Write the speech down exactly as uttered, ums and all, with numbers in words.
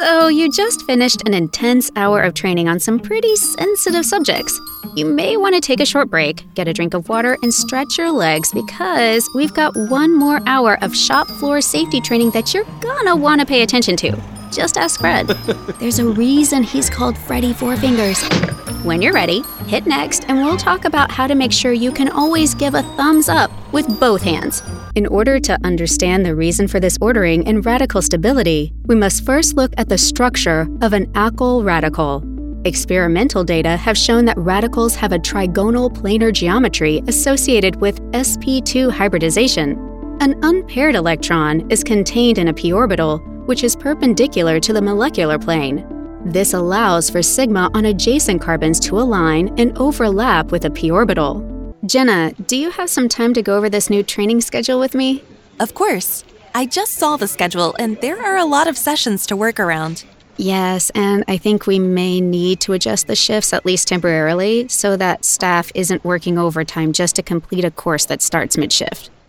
So you just finished an intense hour of training on some pretty sensitive subjects. You may want to take a short break, get a drink of water, and stretch your legs because we've got one more hour of shop floor safety training that you're gonna want to pay attention to. Just ask Fred. There's a reason he's called Freddy Four Fingers. When you're ready, hit next and we'll talk about how to make sure you can always give a thumbs up with both hands. In order to understand the reason for this ordering in radical stability, we must first look at the structure of an alkyl radical. Experimental data have shown that radicals have a trigonal planar geometry associated with s p two hybridization. An unpaired electron is contained in a p orbital, which is perpendicular to the molecular plane. This allows for sigma on adjacent carbons to align and overlap with a p orbital. Jenna, do you have some time to go over this new training schedule with me? Of course. I just saw the schedule and there are a lot of sessions to work around. Yes, and I think we may need to adjust the shifts at least temporarily so that staff isn't working overtime just to complete a course that starts mid-shift.